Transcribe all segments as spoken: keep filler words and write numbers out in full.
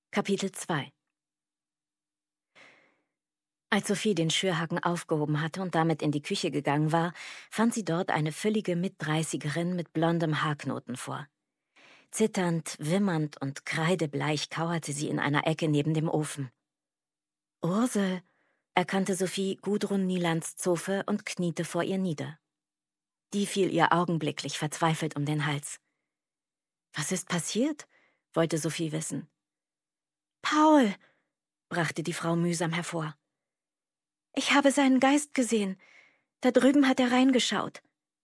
Kapitel zwei. Als Sophie den Schürhaken aufgehoben hatte und damit in die Küche gegangen war, fand sie dort eine füllige Mitdreißigerin mit blondem Haarknoten vor. Zitternd, wimmernd und kreidebleich kauerte sie in einer Ecke neben dem Ofen. »Ursel«, erkannte Sophie Gudrun Nielands Zofe und kniete vor ihr nieder. Die fiel ihr augenblicklich verzweifelt um den Hals. »Was ist passiert?« wollte Sophie wissen. »Paul«, brachte die Frau mühsam hervor. »Ich habe seinen Geist gesehen. Da drüben hat er reingeschaut.«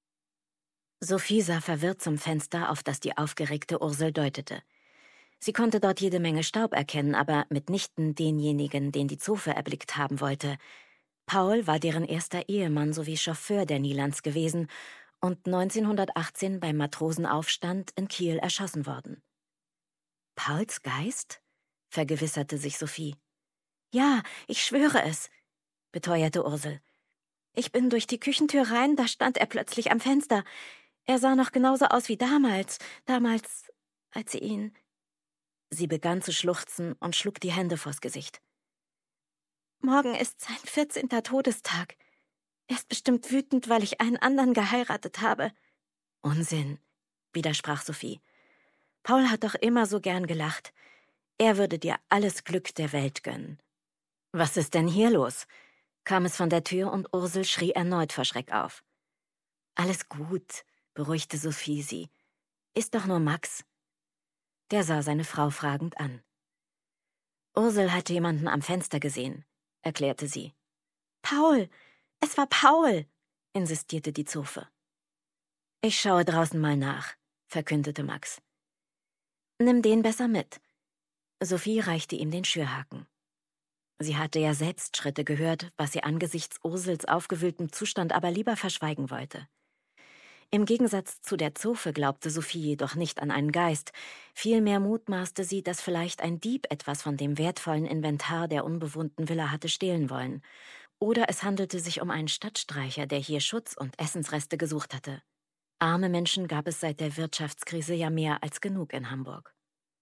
Sophie sah verwirrt zum Fenster, auf das die aufgeregte Ursel deutete. Sie konnte dort jede Menge Staub erkennen, aber mitnichten denjenigen, den die Zofe erblickt haben wollte. Paul war deren erster Ehemann sowie Chauffeur der Nielands gewesen und neunzehnhundertachtzehn beim Matrosenaufstand in Kiel erschossen worden. »Pauls Geist?«, vergewisserte sich Sophie. »Ja, ich schwöre es«, beteuerte Ursel. »Ich bin durch die Küchentür rein, da stand er plötzlich am Fenster. Er sah noch genauso aus wie damals, damals, als sie ihn...« Sie begann zu schluchzen und schlug die Hände vors Gesicht. »Morgen ist sein vierzehnter Todestag. Er ist bestimmt wütend, weil ich einen anderen geheiratet habe.« »Unsinn«, widersprach Sophie. »Paul hat doch immer so gern gelacht. Er würde dir alles Glück der Welt gönnen.« »Was ist denn hier los?«, kam es von der Tür und Ursel schrie erneut vor Schreck auf. »Alles gut«, beruhigte Sophie sie. »Ist doch nur Max.« Der sah seine Frau fragend an. »Ursel hatte jemanden am Fenster gesehen«, erklärte sie. »Paul! Es war Paul!«, insistierte die Zofe. »Ich schaue draußen mal nach«, verkündete Max. »Nimm den besser mit.« Sophie reichte ihm den Schürhaken. Sie hatte ja selbst Schritte gehört, was sie angesichts Ursels aufgewühltem Zustand aber lieber verschweigen wollte. Im Gegensatz zu der Zofe glaubte Sophie jedoch nicht an einen Geist, vielmehr mutmaßte sie, dass vielleicht ein Dieb etwas von dem wertvollen Inventar der unbewohnten Villa hatte stehlen wollen. Oder es handelte sich um einen Stadtstreicher, der hier Schutz und Essensreste gesucht hatte. Arme Menschen gab es seit der Wirtschaftskrise ja mehr als genug in Hamburg.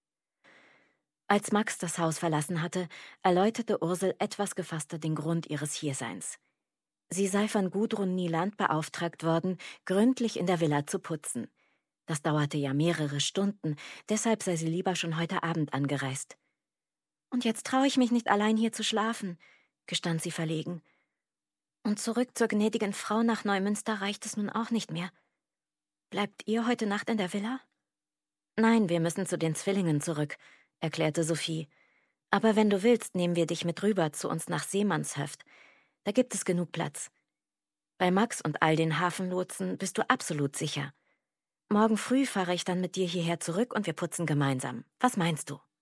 Als Max das Haus verlassen hatte, erläuterte Ursel etwas gefasster den Grund ihres Hierseins. Sie sei von Gudrun Nieland beauftragt worden, gründlich in der Villa zu putzen. Das dauerte ja mehrere Stunden, deshalb sei sie lieber schon heute Abend angereist. »Und jetzt traue ich mich nicht allein hier zu schlafen«, gestand sie verlegen. »Und zurück zur gnädigen Frau nach Neumünster reicht es nun auch nicht mehr. Bleibt ihr heute Nacht in der Villa?« »Nein, wir müssen zu den Zwillingen zurück«, erklärte Sophie. »Aber wenn du willst, nehmen wir dich mit rüber zu uns nach Seemannshöft. Da gibt es genug Platz. Bei Max und all den Hafenlotsen bist du absolut sicher. Morgen früh fahre ich dann mit dir hierher zurück und wir putzen gemeinsam. Was meinst du?«